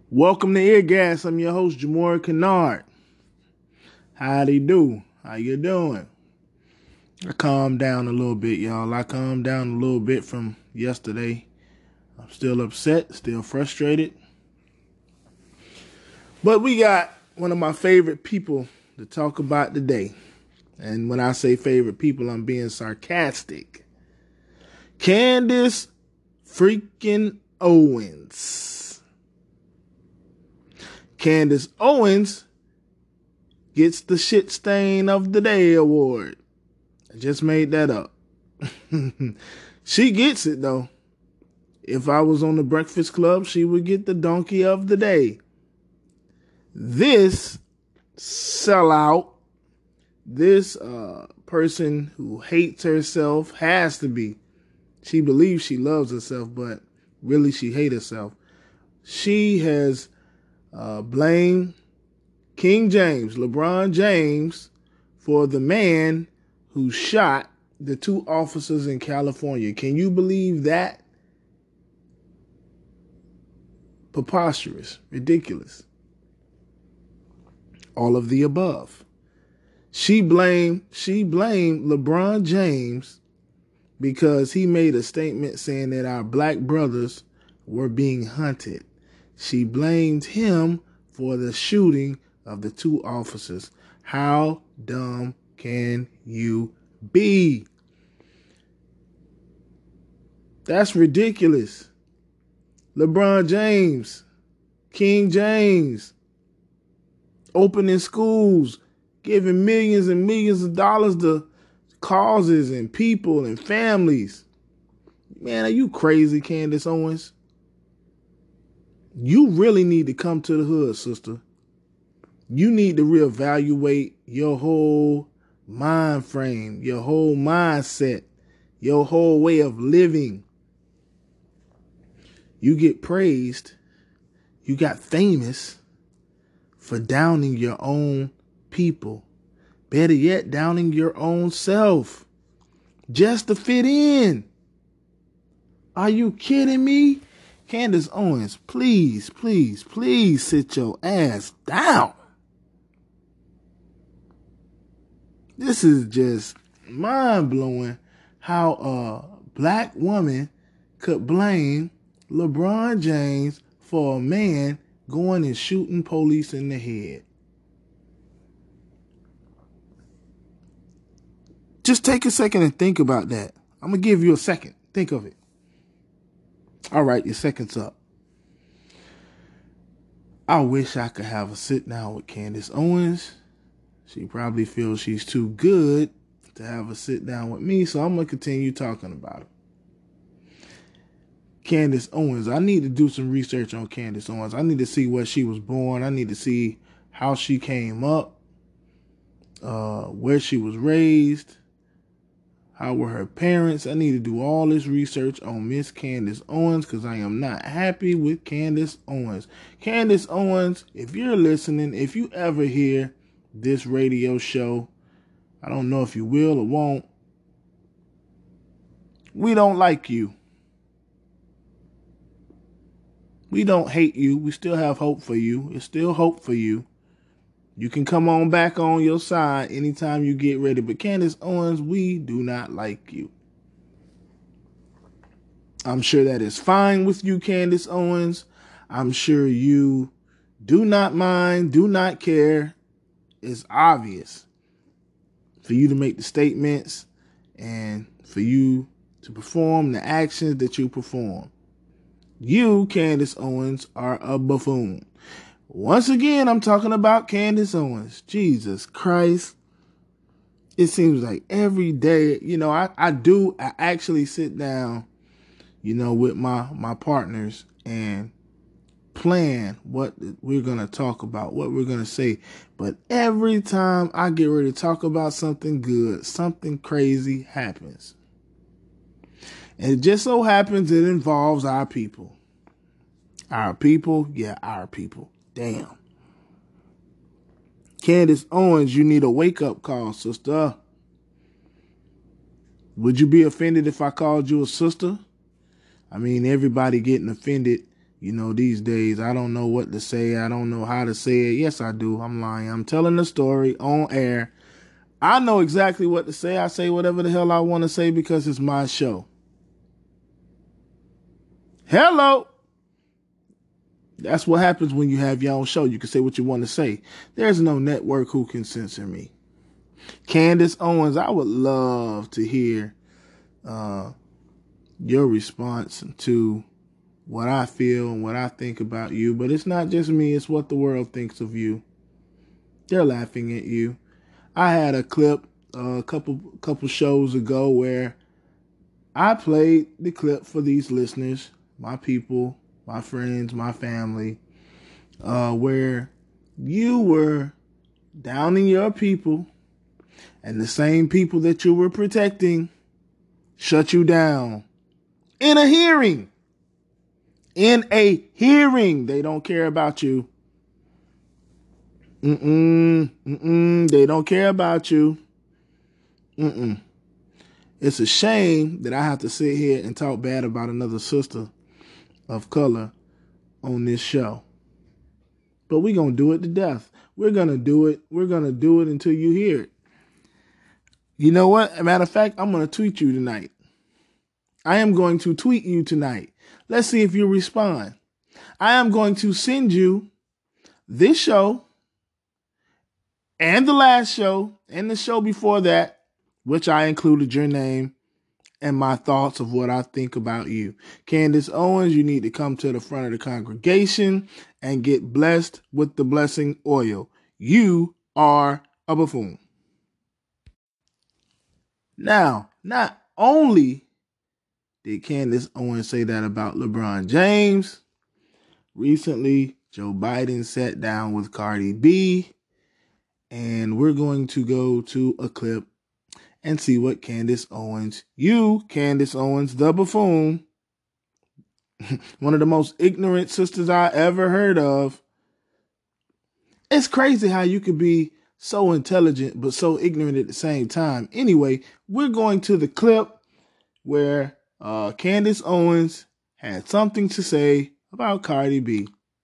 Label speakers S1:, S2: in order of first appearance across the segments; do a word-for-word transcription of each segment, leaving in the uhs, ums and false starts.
S1: Welcome to Eargas. I'm your host, Jamora Kennard. Howdy do? How you doing? I calmed down a little bit, y'all. I calmed down a little bit from yesterday. I'm still upset, still frustrated. But we got one of my favorite people to talk about today. And when I say favorite people, I'm being sarcastic. Candace freaking Owens. Candace Owens gets the Shit Stain of the Day award. I just made that up. She gets it, though. If I was on the Breakfast Club, she would get the Donkey of the Day. This sellout, this uh, person who hates herself, has to be. She believes she loves herself, but really she hates herself. She has uh, blamed King James, LeBron James, for the man who shot the two officers in California. Can you believe that? Preposterous, ridiculous. All of the above. She blamed, she blamed LeBron James because he made a statement saying that our black brothers were being hunted. She blamed him for the shooting of the two officers. How dumb can you be? That's ridiculous. LeBron James, King James, opening schools, giving millions and millions of dollars to causes and people and families. Man, are you crazy, Candace Owens? You really need to come to the hood, sister. You need to reevaluate your whole mind frame, your whole mindset, your whole way of living. You get praised, you got famous for downing your own people. Better yet, downing your own self just to fit in. Are you kidding me? Candace Owens, please, please, please sit your ass down. This is just mind-blowing how a black woman could blame LeBron James for a man going and shooting police in the head. Just take a second and think about that. I'm going to give you a second. Think of it. All right, your second's up. I wish I could have a sit down with Candace Owens. She probably feels she's too good to have a sit down with me, so I'm going to continue talking about it. Candace Owens. I need to do some research on Candace Owens. I need to see where she was born. I need to see how she came up, uh, where she was raised, how were her parents. I need to do all this research on Miss Candace Owens because I am not happy with Candace Owens. Candace Owens, if you're listening, if you ever hear this radio show, I don't know if you will or won't, we don't like you. We don't hate you. We still have hope for you. It's still hope for you. You can come on back on your side anytime you get ready. But Candace Owens, we do not like you. I'm sure that is fine with you, Candace Owens. I'm sure you do not mind, do not care. It's obvious for you to make the statements and for you to perform the actions that you perform. You, Candace Owens, are a buffoon. Once again, I'm talking about Candace Owens. Jesus Christ. It seems like every day, you know, I, I do, I actually sit down, you know, with my, my partners and plan what we're going to talk about, what we're going to say. But every time I get ready to talk about something good, something crazy happens. And it just so happens it involves our people. Our people? Yeah, our people. Damn. Candace Owens, you need a wake-up call, sister. Would you be offended if I called you a sister? I mean, everybody getting offended You know, these days, I don't know what to say. I don't know how to say it. Yes, I do. I'm lying. I'm telling the story on air. I know exactly what to say. I say whatever the hell I want to say because it's my show. Hello. That's what happens when you have your own show. You can say what you want to say. There's no network who can censor me. Candace Owens, I would love to hear uh, your response to what I feel and what I think about you. But it's not just me. It's what the world thinks of you. They're laughing at you. I had a clip uh, a couple couple shows ago where I played the clip for these listeners, my people, my friends, my family, uh, where you were downing your people and the same people that you were protecting shut you down in a hearing. In a hearing, they don't care about you. Mm-mm, mm-mm, they don't care about you. Mm-mm. It's a shame that I have to sit here and talk bad about another sister of color on this show. But we're going to do it to death. We're going to do it. We're going to do it until you hear it. You know what? As a matter of fact, I'm going to tweet you tonight. I am going to tweet you tonight. Let's see if you respond. I am going to send you this show and the last show and the show before that, which I included your name and my thoughts of what I think about you. Candace Owens, you need to come to the front of the congregation and get blessed with the blessing oil. You are a buffoon. Now, not only did Candace Owens say that about LeBron James, recently Joe Biden sat down with Cardi B, and we're going to go to a clip and see what Candace Owens, you, Candace Owens, the buffoon, one of the most ignorant sisters I ever heard of. It's crazy how you could be so intelligent but so ignorant at the same time. Anyway, we're going to the clip where uh, Candace Owens had something to say about Cardi B.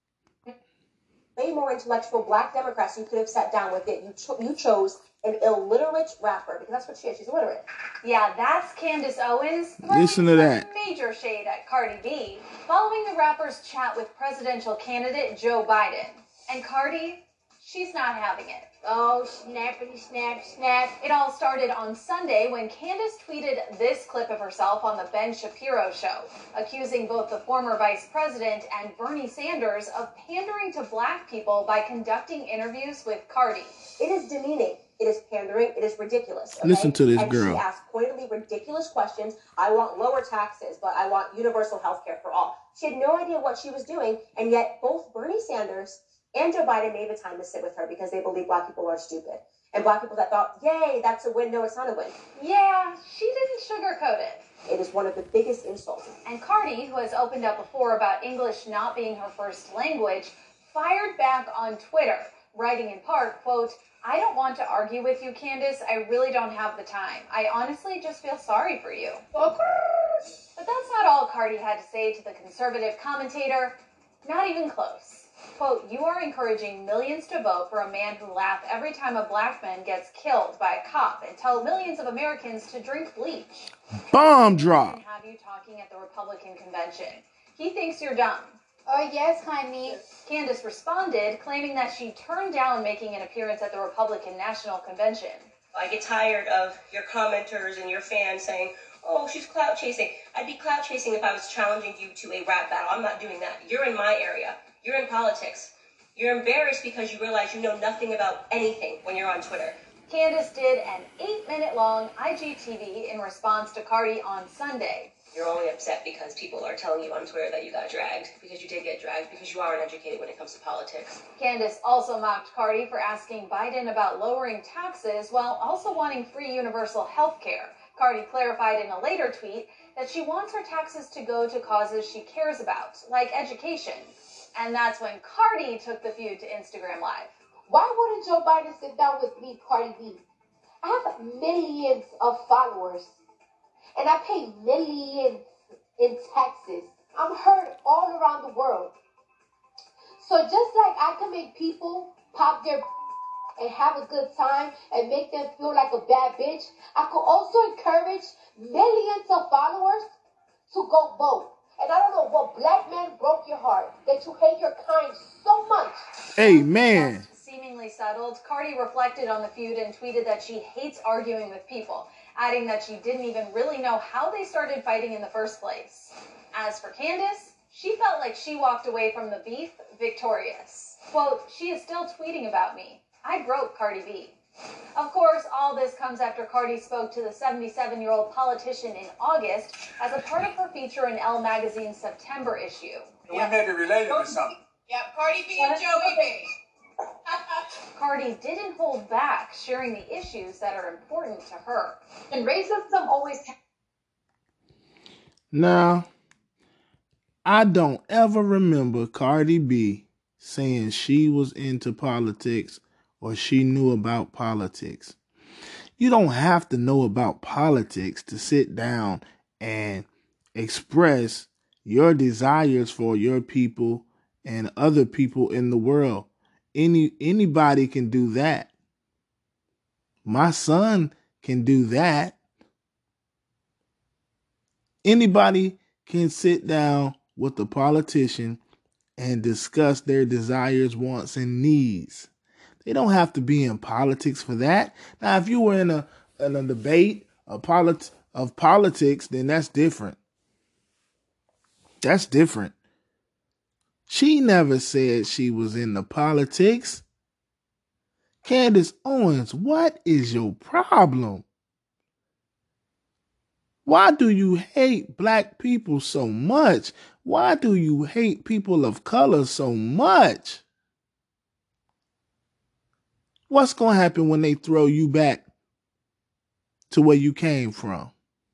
S2: Way more intellectual black Democrats you could have sat down with it. You cho- you chose an illiterate rapper because that's what she is. She's illiterate.
S3: Yeah, that's Candace Owens.
S1: Listen to that.
S3: Major shade at Cardi B following the rapper's chat with presidential candidate Joe Biden. And Cardi, she's not having it.
S2: Oh, snappity snap snap.
S3: It all started on Sunday when Candace tweeted this clip of herself on the Ben Shapiro show, accusing both the former vice president and Bernie Sanders of pandering to black people by conducting interviews with Cardi.
S2: It is demeaning. It is pandering. It is ridiculous. Okay?
S1: Listen to this
S2: and
S1: girl.
S2: She asked pointedly ridiculous questions. I want lower taxes, but I want universal health care for all. She had no idea what she was doing, and yet both Bernie Sanders and Joe Biden made the time to sit with her because they believe black people are stupid. And black people that thought, yay, that's a win. No, it's not a win.
S3: Yeah, she didn't sugarcoat it.
S2: It is one of the biggest insults.
S3: And Cardi, who has opened up before about English not being her first language, fired back on Twitter, writing in part, quote, I don't want to argue with you, Candace. I really don't have the time. I honestly just feel sorry for you.
S2: Of course.
S3: But that's not all Cardi had to say to the conservative commentator. Not even close. Quote, you are encouraging millions to vote for a man who laughs every time a black man gets killed by a cop and tell millions of Americans to drink bleach.
S1: Bomb drop.
S3: And have you talking at the Republican convention. He thinks you're dumb.
S2: Oh, yes, honey.
S3: Candace responded, claiming that she turned down making an appearance at the Republican National Convention.
S4: I get tired of your commenters and your fans saying, oh, she's clout chasing. I'd be clout chasing if I was challenging you to a rap battle. I'm not doing that. You're in my area. You're in politics. You're embarrassed because you realize you know nothing about anything when you're on Twitter.
S3: Candace did an eight-minute-long I G T V in response to Cardi on Sunday.
S4: You're only upset because people are telling you on Twitter that you got dragged, because you did get dragged, because you are uneducated when it comes to politics.
S3: Candace also mocked Cardi for asking Biden about lowering taxes while also wanting free universal health care. Cardi clarified in a later tweet that she wants her taxes to go to causes she cares about, like education. And that's when Cardi took the feud to Instagram Live.
S2: Why wouldn't Joe Biden sit down with me, Cardi B? I have millions of followers, and I pay millions in taxes.
S5: I'm heard all around the world. So just like I can make people pop their and have a good time and make them feel like a bad bitch, I could also encourage millions of followers to go vote. And I don't know what black man broke your heart that you hate your kind so much.
S1: Amen.
S3: Seemingly settled, Cardi reflected on the feud and tweeted that she hates arguing with people, adding that she didn't even really know how they started fighting in the first place. As for Candace, she felt like she walked away from the beef victorious. Quote, "She is still tweeting about me. I broke Cardi B." Of course, all this comes after Cardi spoke to the seventy-seven-year-old politician in August as a part of her feature in Elle Magazine's September issue.
S6: We may be related to something.
S7: Yep, Cardi B and Joey B.
S3: Cardi didn't hold back, sharing the issues that are important to her.
S5: And racism always...
S1: Now, I don't ever remember Cardi B saying she was into politics or she knew about politics. You don't have to know about politics to sit down and express your desires for your people and other people in the world. Any anybody can do that. My son can do that. Anybody can sit down with a politician and discuss their desires, wants, and needs. They don't have to be in politics for that. Now, if you were in a in a debate of, polit- of politics, then that's different. That's different. She never said she was into politics. Candace Owens, what is your problem? Why do you hate black people so much? Why do you hate people of color so much? What's going to happen when they throw you back to where you came from?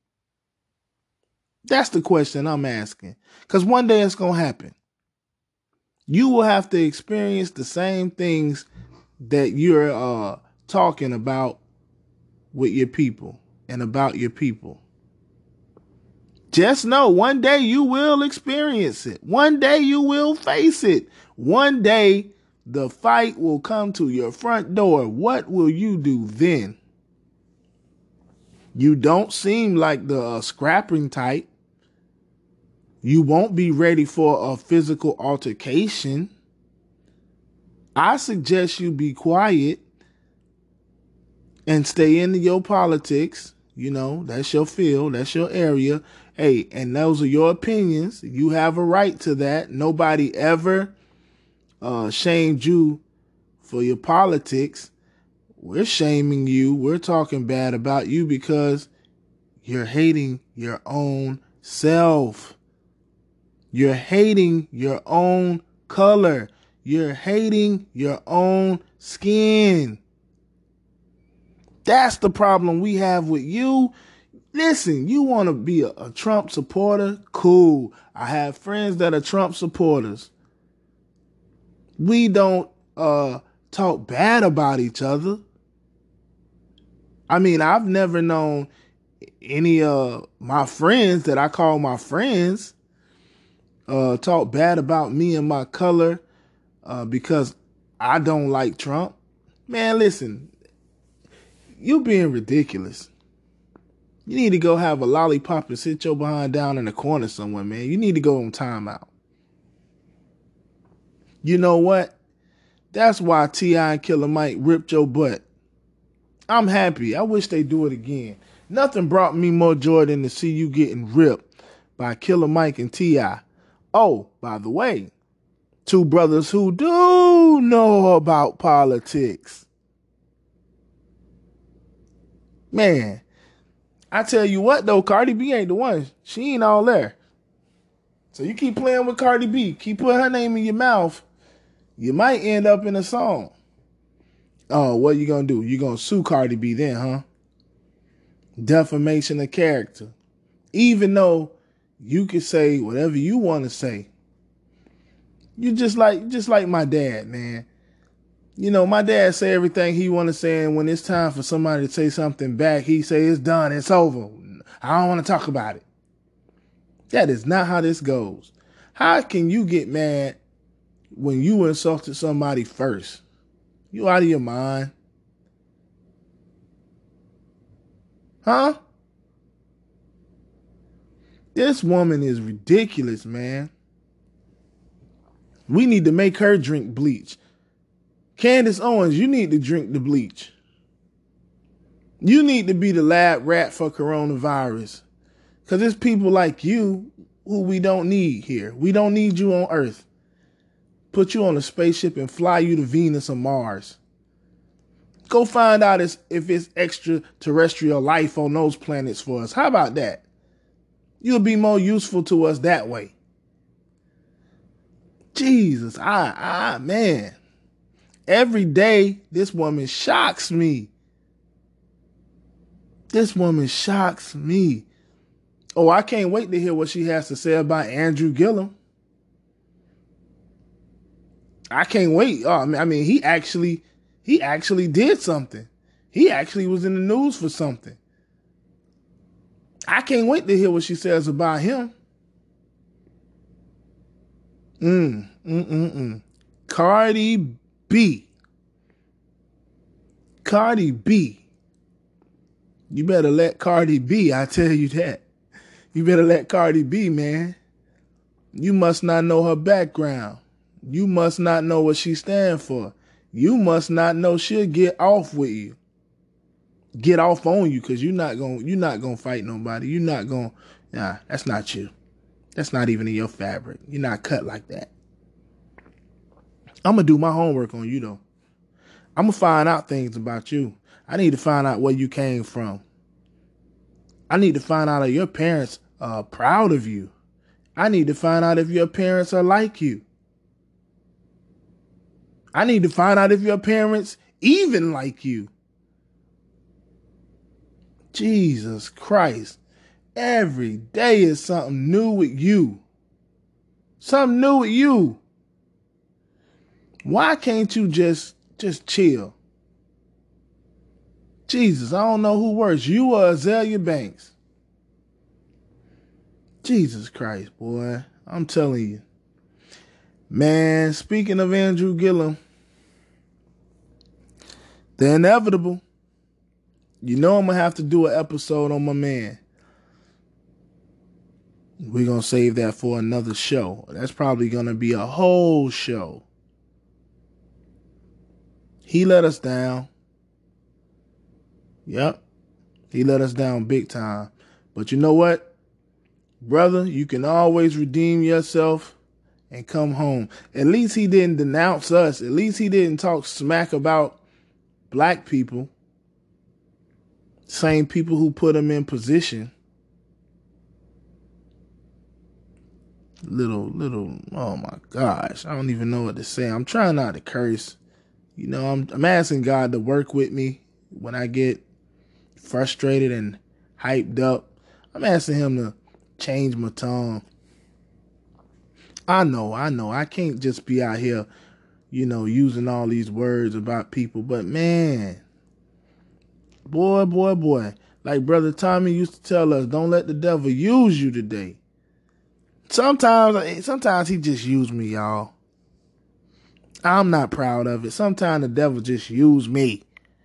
S1: That's the question I'm asking. Because one day it's going to happen. You will have to experience the same things that you're uh, talking about with your people and about your people. Just know one day you will experience it. One day you will face it. One day the fight will come to your front door. What will you do then? You don't seem like the uh, scrapping type. You won't be ready for a physical altercation. I suggest you be quiet and stay into your politics. You know, that's your field. That's your area. Hey, and those are your opinions. You have a right to that. Nobody ever uh, shamed you for your politics. We're shaming you. We're talking bad about you because you're hating your own self. You're hating your own color. You're hating your own skin. That's the problem we have with you. Listen, you want to be a, a Trump supporter? Cool. I have friends that are Trump supporters. We don't uh, talk bad about each other. I mean, I've never known any of uh, my friends that I call my friends uh, talk bad about me and my color uh, because I don't like Trump. Man, listen, you being ridiculous. You need to go have a lollipop and sit your behind down in the corner somewhere, man. You need to go on timeout. You know what? That's why T I and Killer Mike ripped your butt. I'm happy. I wish they do it again. Nothing brought me more joy than to see you getting ripped by Killer Mike and T I. Oh, by the way, two brothers who do know about politics. Man, I tell you what, though, Cardi B ain't the one. She ain't all there. So you keep playing with Cardi B, keep putting her name in your mouth, you might end up in a song. Oh, what you gonna do? You gonna sue Cardi B then, huh? Defamation of character. Even though you can say whatever you want to say. You just like just like my dad, man. You know, my dad say everything he want to say, and when it's time for somebody to say something back, he say it's done, it's over. I don't want to talk about it. That is not how this goes. How can you get mad when you insulted somebody first? You out of your mind? Huh? This woman is ridiculous, man. We need to make her drink bleach. Candace Owens, you need to drink the bleach. You need to be the lab rat for coronavirus. Because it's people like you who we don't need here. We don't need you on Earth. Put you on a spaceship and fly you to Venus or Mars. Go find out if it's extraterrestrial life on those planets for us. How about that? You'll be more useful to us that way. Jesus, I, I, man. Every day, this woman shocks me. This woman shocks me. Oh, I can't wait to hear what she has to say about Andrew Gillum. I can't wait. Oh, I mean, he actually, he actually did something. He actually was in the news for something. I can't wait to hear what she says about him. Mm, mm, mm, mm. Cardi B. Cardi B. You better let Cardi B, I tell you that. You better let Cardi B, man. You must not know her background. You must not know what she stands for. You must not know she'll get off with you. Get off on you, because you're not going you're not gonna fight nobody. You're not going, nah, that's not you. That's not even in your fabric. You're not cut like that. I'm going to do my homework on you, though. I'm going to find out things about you. I need to find out where you came from. I need to find out if your parents are proud of you. I need to find out if your parents are like you. I need to find out if your parents even like you. Jesus Christ. Every day is something new with you. Something new with you. Why can't you just, just chill? Jesus, I don't know who worse, you or Azalea Banks. Jesus Christ, boy. I'm telling you. Man, speaking of Andrew Gillum, the inevitable. You know I'm going to have to do an episode on my man. We're going to save that for another show. That's probably going to be a whole show. He let us down. Yep. He let us down big time. But you know what? Brother, you can always redeem yourself and come home. At least he didn't denounce us. At least he didn't talk smack about black people. Same people who put him in position. Little, little, oh my gosh. I don't even know what to say. I'm trying not to curse. You know, I'm, I'm asking God to work with me when I get frustrated and hyped up. I'm asking him to change my tongue. I know, I know. I can't just be out here, you know, using all these words about people. But man, boy, boy, boy. Like Brother Tommy used to tell us, don't let the devil use you today. Sometimes, sometimes he just used me, y'all. I'm not proud of it. Sometimes the devil just used me.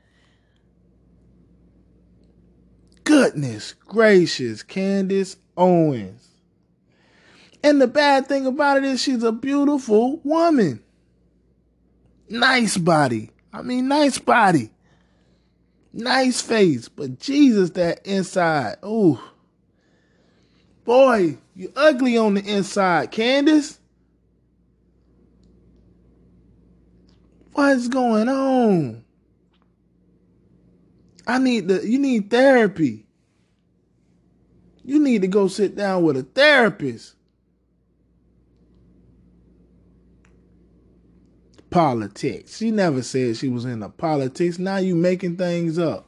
S1: Goodness gracious, Candace Owens. And the bad thing about it is she's a beautiful woman. Nice body. I mean, nice body. Nice face. But Jesus, that inside. Ooh. Boy, you ugly on the inside, Candace. What's going on? I need the, you need therapy. You need to go sit down with a therapist. Politics. She never said she was into politics. Now you making things up.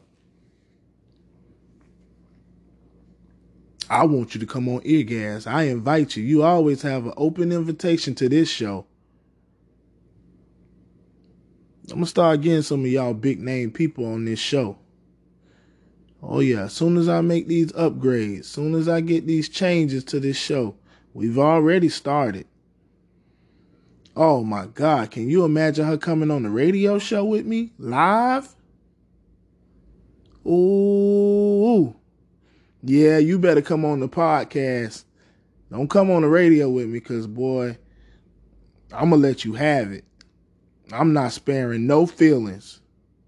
S1: I want you to come on Eargas. I invite you. You always have an open invitation to this show. I'm going to start getting some of y'all big name people on this show. Oh yeah, as soon as I make these upgrades, as soon as I get these changes to this show, we've already started. Oh my God, can you imagine her coming on the radio show with me live? Ooh. Yeah, you better come on the podcast. Don't come on the radio with me, because, boy, I'm going to let you have it. I'm not sparing no feelings.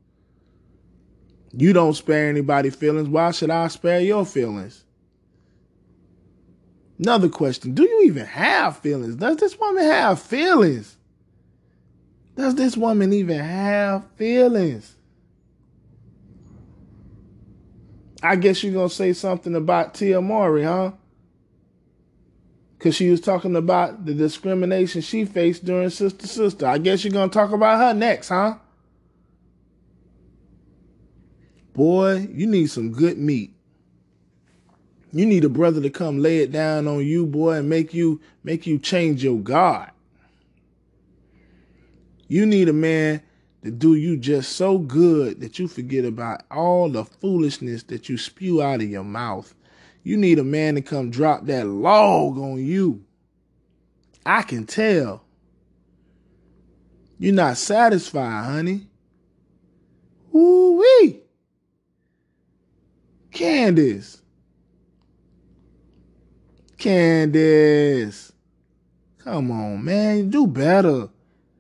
S1: You don't spare anybody feelings. Why should I spare your feelings? Another question. Do you even have feelings? Does this woman have feelings? Does this woman even have feelings? I guess you're going to say something about Tia Mowry, huh? Because she was talking about the discrimination she faced during Sister Sister. I guess you're going to talk about her next, huh? Boy, you need some good meat. You need a brother to come lay it down on you, boy, and make you make you change your God. You need a man to do you just so good that you forget about all the foolishness that you spew out of your mouth. You need a man to come drop that log on you. I can tell. You're not satisfied, honey. Woo-wee. Candace. Candace. Come on, man. Do better.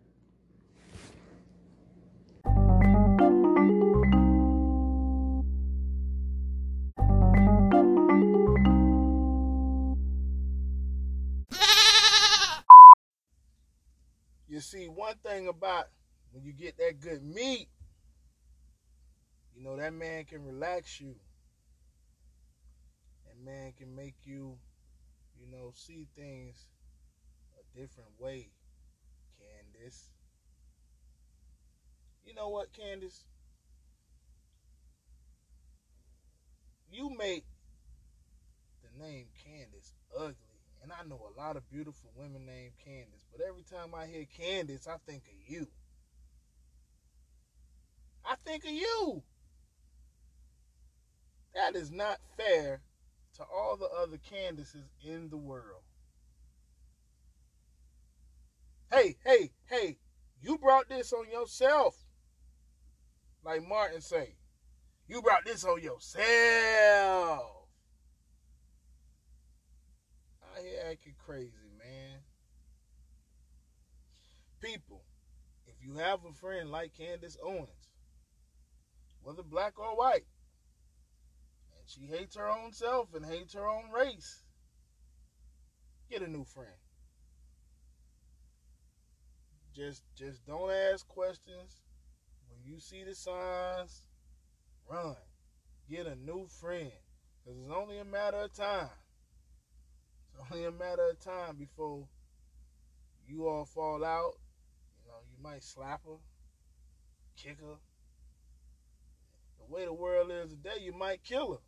S1: You see, one thing about when you get that good meat, you know, that man can relax you. That man can make you, you know, see things a different way, Candace. You know what, Candace? You make the name Candace ugly. And I know a lot of beautiful women named Candace, but every time I hear Candace, I think of you. I think of you. That is not fair to all the other Candaces in the world. Hey, hey, hey, you brought this on yourself. Like Martin say, you brought this on yourself. Out here acting crazy, man. People, if you have a friend like Candace Owens, whether black or white, and she hates her own self and hates her own race, get a new friend. Just, just don't ask questions. When you see the signs, run. Get a new friend. Because it's only a matter of time. It's only a matter of time before you all fall out. You know, you might slap her, kick her. The way the world is today, you might kill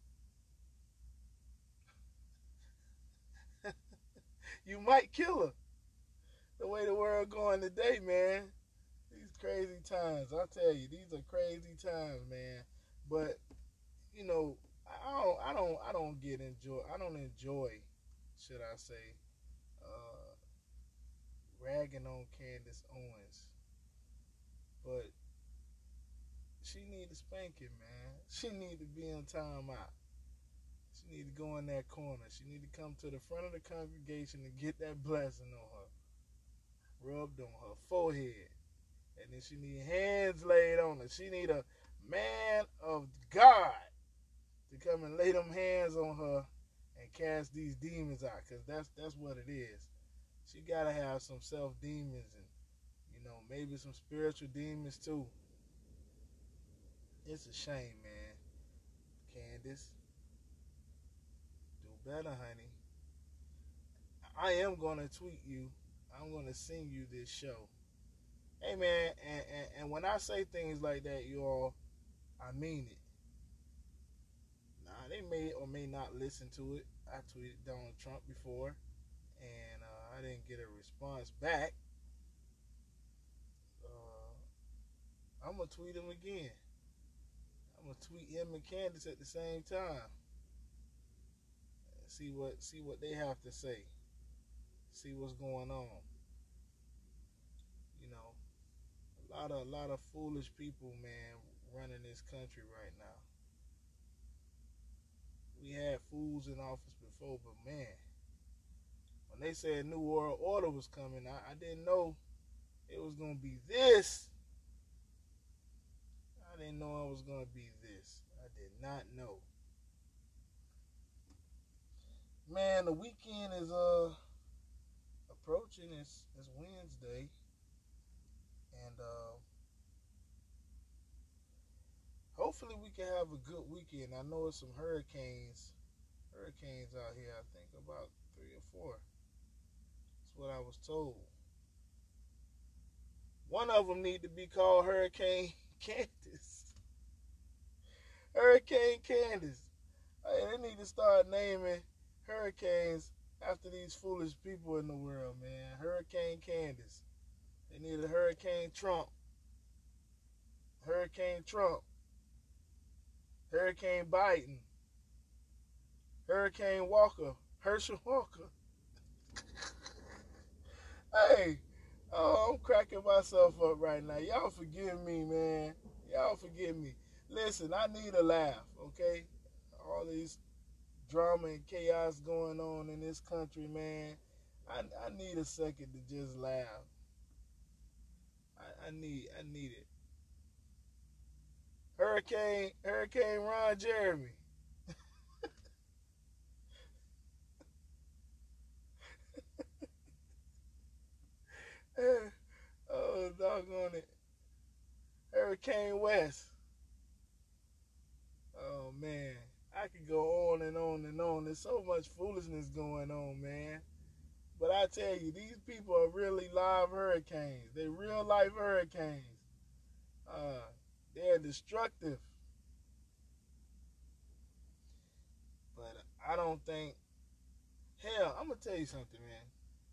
S1: her. You might kill her. The way the world going today, man. These crazy times. I tell you, these are crazy times, man. But, you know, I don't I don't I don't get enjoy I don't enjoy, should I say, uh ragging on Candace Owens. But she need a spanking, man. She need to be in timeout. She need to go in that corner. She need to come to the front of the congregation and get that blessing on her. Rubbed on her forehead. And then she need hands laid on her. She need a man of God to come and lay them hands on her and cast these demons out. Because that's, that's what it is. She got to have some self-demons and, you know, maybe some spiritual demons too. It's a shame, man. Candace, do better, honey. I am going to tweet you. I'm going to sing you this show. Hey, man, and, and, and when I say things like that, you all, I mean it. Now, they may or may not listen to it. I tweeted Donald Trump before, and uh, I didn't get a response back. Uh, I'm going to tweet him again. I'm gonna tweet him and Candace at the same time. See what see what they have to say. See what's going on. You know, a lot of a lot of foolish people, man, running this country right now. We had fools in office before, but man, when they said New World Order was coming, I, I didn't know it was gonna be this. I didn't know it was gonna be this. I did not know. Man, the weekend is uh approaching. It's it's Wednesday, and uh, hopefully we can have a good weekend. I know it's some hurricanes, hurricanes out here. I think about three or four. That's what I was told. One of them need to be called Hurricane Candace. Hurricane Candace. Hey, they need to start naming hurricanes after these foolish people in the world, man. Hurricane Candace. They need a Hurricane Trump. Hurricane Trump. Hurricane Biden. Hurricane Walker. Herschel Walker. Hey, oh, I'm cracking myself up right now. Y'all forgive me, man. Y'all forgive me. Listen, I need a laugh, okay? All these drama and chaos going on in this country, man. I, I need a second to just laugh. I, I need I need it. Hurricane Hurricane Ron Jeremy. Oh, doggone it. Hurricane West. Oh, man. I could go on and on and on. There's so much foolishness going on, man. But I tell you, these people are really live hurricanes. They're real life hurricanes. Uh, they're destructive. But I don't think... Hell, I'm going to tell you something, man.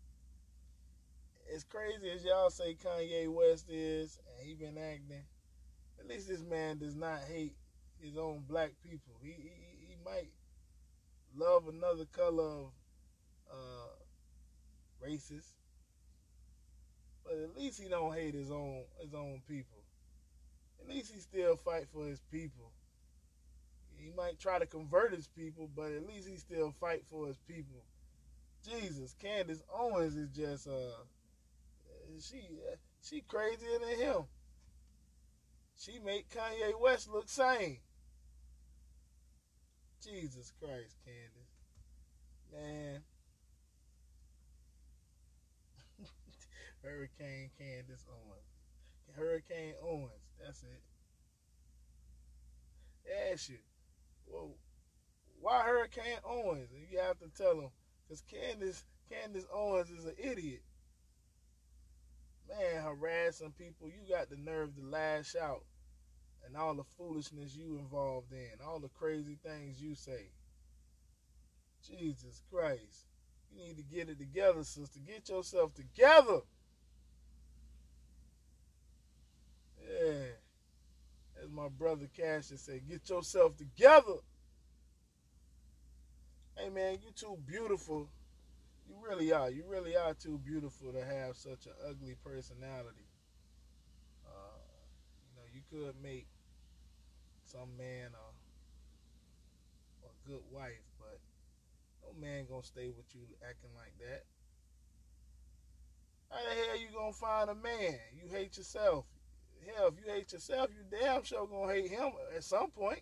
S1: As crazy as y'all say Kanye West is, and he been acting, at least this man does not hate his own black people. He he, he might love another color of uh, races, but at least he don't hate his own his own people. At least he still fight for his people. He might try to convert his people, but at least he still fight for his people. Jesus, Candace Owens is just uh. She she crazier than him. She make Kanye West look sane. Jesus Christ, Candace. Man. Hurricane Candace Owens. Hurricane Owens. That's it. Yeah, shit. Well, why Hurricane Owens? You have to tell him. Because Candace, Candace Owens is an idiot. Man, harassing people, you got the nerve to lash out, and all the foolishness you involved in, all the crazy things you say. Jesus Christ. You need to get it together, sister. Get yourself together. Yeah. As my brother Cassius say, get yourself together. Hey, man, you too beautiful. You really are. You really are too beautiful to have such an ugly personality. Uh, you know, you could make some man a, a good wife, but no man gonna stay with you acting like that. How the hell you gonna find a man? You hate yourself. Hell, if you hate yourself, you damn sure gonna hate him at some point.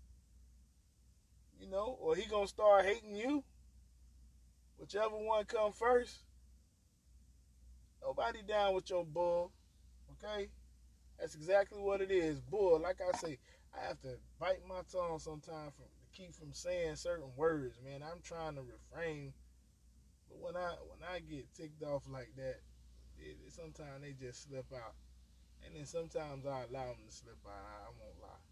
S1: You know, or he gonna start hating you. Whichever one come first. Nobody down with your bull. Okay? That's exactly what it is. Bull. Like I say, I have to bite my tongue sometimes from, to keep from saying certain words, man. I'm trying to refrain. But when I when I get ticked off like that, it, it, sometimes they just slip out. And then sometimes I allow them to slip out. I, I won't lie.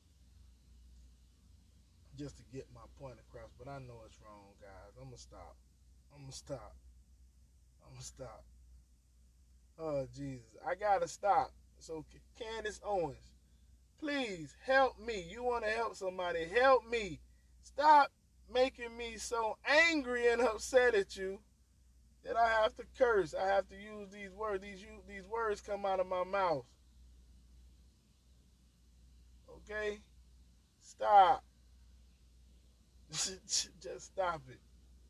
S1: Just to get my point across. But I know it's wrong, guys. I'm going to stop. I'm going to stop. I'm going to stop. Oh, Jesus. I got to stop. So, Candace Owens, Please help me. You want to help somebody, help me. Stop making me so angry and upset at you that I have to curse. I have to use these words. These, these words come out of my mouth. Okay? Stop. Just stop it.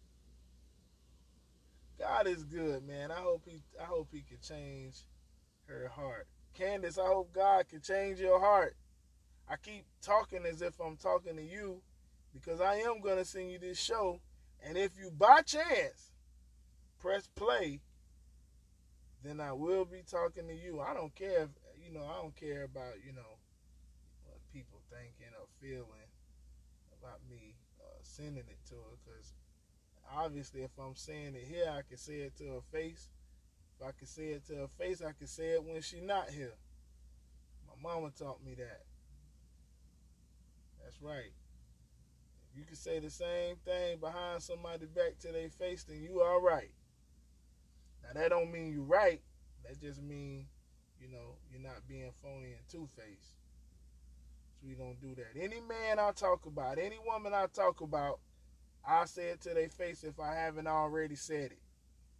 S1: God is good, man. I hope he I hope he can change her heart. Candace, I hope God can change your heart. I keep talking as if I'm talking to you because I am going to send you this show. And if you by chance press play, then I will be talking to you. I don't care if, you know, I don't care about, you know, what people thinking or feeling about me uh, sending it to her, because obviously if I'm saying it here, I can say it to her face. If I can say it to her face, I can say it when she's not here. My mama taught me that. That's right. If you can say the same thing behind somebody's back to their face, then you all right. Now that don't mean you right. That just mean, you know, you're not being phony and two-faced. So we don't do that. Any man I talk about, any woman I talk about, I say it to their face if I haven't already said it.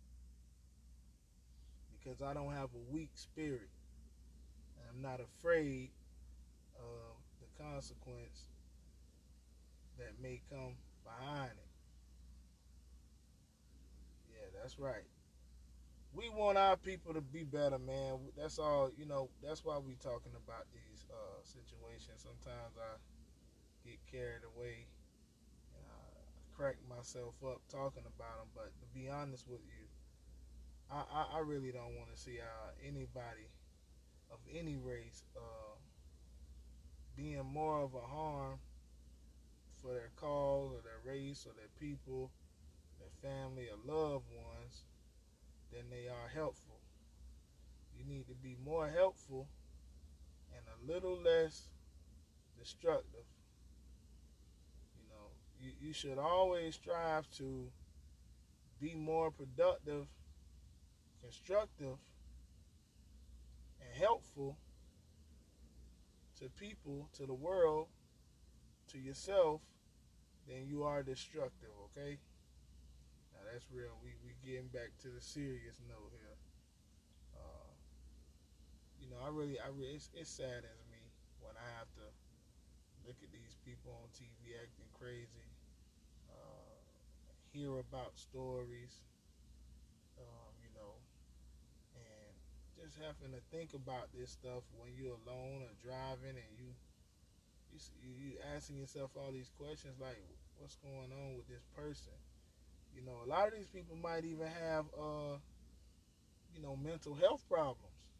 S1: Because I don't have a weak spirit. And I'm not afraid of the consequence that may come behind it. Yeah, that's right. We want our people to be better, man. That's all, you know, that's why we talking about these uh, situations. Sometimes I get carried away and I crack myself up talking about them. But to be honest with you, I, I, I really don't want to see how anybody of any race uh, being more of a harm for their cause or their race or their people, their family or loved ones than they are helpful. You need to be more helpful and a little less destructive. You know, you, you should always strive to be more productive, constructive, and helpful to people, to the world, to yourself, than you are destructive, okay? Now that's real. We we getting back to the serious note here. Uh, you know, I really, I really, it's, it saddens me when I have to look at these people on T V acting crazy, uh, hear about stories, um, you know, and just having to think about this stuff when you're alone or driving and you, you, you asking yourself all these questions like, what's going on with this person? You know, a lot of these people might even have, uh, you know, mental health problems.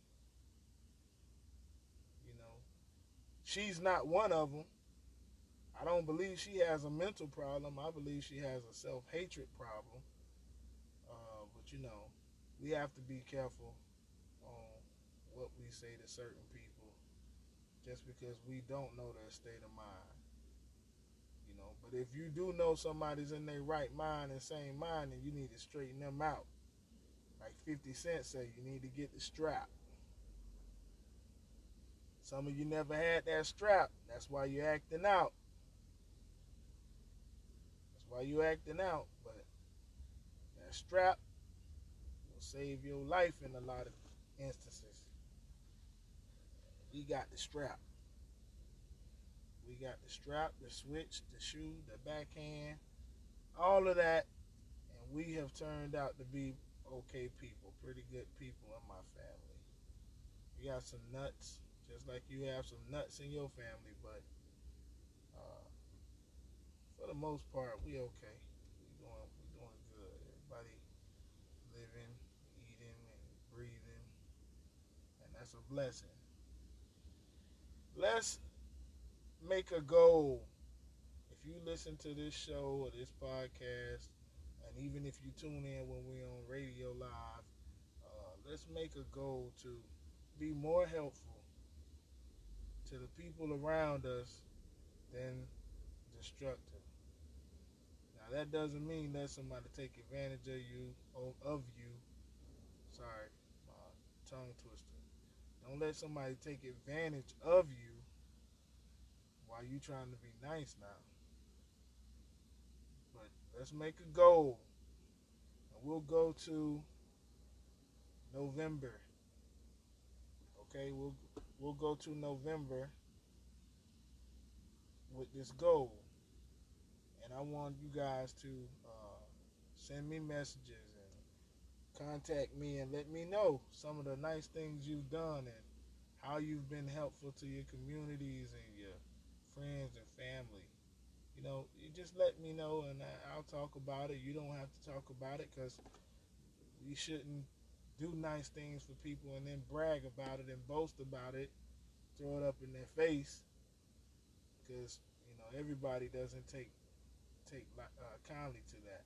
S1: You know, she's not one of them. I don't believe she has a mental problem. I believe she has a self-hatred problem. Uh, but, you know, we have to be careful on what we say to certain people just because we don't know their state of mind. You know, but if you do know somebody's in their right mind and same mind, then you need to straighten them out. Like fifty Cent say, you need to get the strap. Some of you never had that strap. That's why you're acting out. That's why you're acting out. But that strap will save your life in a lot of instances. We got the strap. We got the strap, the switch, the shoe, the backhand, all of that. And we have turned out to be okay people, pretty good people in my family. We got some nuts, just like you have some nuts in your family, but uh, for the most part, we okay. We doing, we doing good. Everybody living, eating, and breathing, and that's a blessing. Let's make a goal. If you listen to this show or this podcast, and even if you tune in when we're on radio live, uh, let's make a goal to be more helpful to the people around us than destructive. Now that doesn't mean let somebody take advantage of you, of you. Sorry, my tongue twister. Don't let somebody take advantage of you Why you trying to be nice now? But let's make a goal. And we'll go to November. Okay, we'll we'll go to November with this goal. And I want you guys to uh, send me messages and contact me and let me know some of the nice things you've done and how you've been helpful to your communities and your friends and family. You know, you just let me know and I'll talk about it. You don't have to talk about it because we shouldn't do nice things for people and then brag about it and boast about it, throw it up in their face, because you know everybody doesn't take take uh, kindly to that.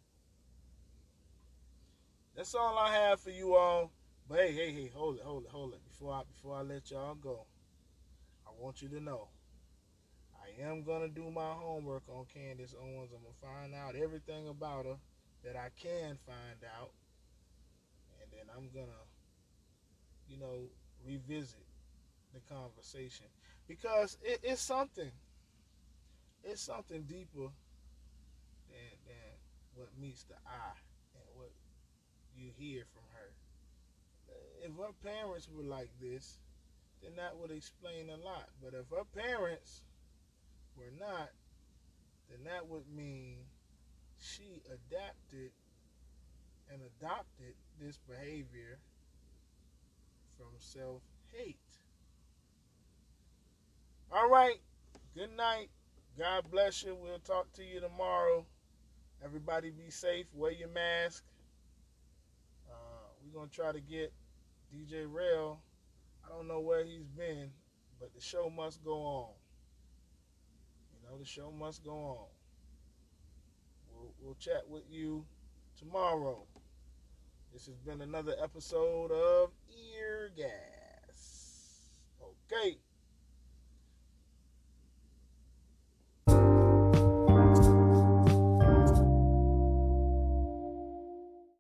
S1: That's all I have for you all. But hey, hey, hey, hold it, hold it, hold it. Before I before I let y'all go, I want you to know I am gonna do my homework on Candace Owens. I'm gonna find out everything about her that I can find out, and then I'm gonna, you know, revisit the conversation because it, it's something. It's something deeper than than what meets the eye and what you hear from her. If her parents were like this, then that would explain a lot. But if her parents were not, then that would mean she adapted and adopted this behavior from self-hate. All right. Good night. God bless you. We'll talk to you tomorrow. Everybody be safe. Wear your mask. Uh, we're going to try to get D J Rail. I don't know where he's been, but the show must go on. You know, the show must go on. We'll, we'll chat with you tomorrow. This has been another episode of Ear Gas.